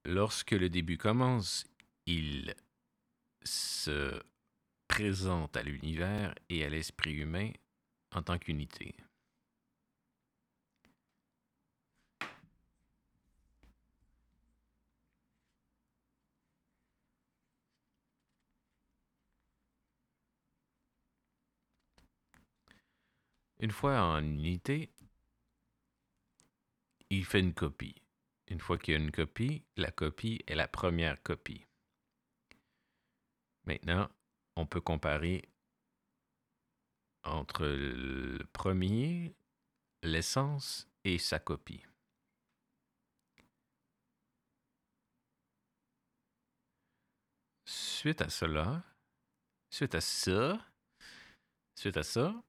Lorsque le début commence, il se présente à l'univers et à l'esprit humain en tant qu'unité. Une fois en unité, il fait une copie. Une fois qu'il y a une copie, la copie est la première copie. Maintenant, on peut comparer entre le premier, l'essence, et sa copie. Suite à cela, suite à ça,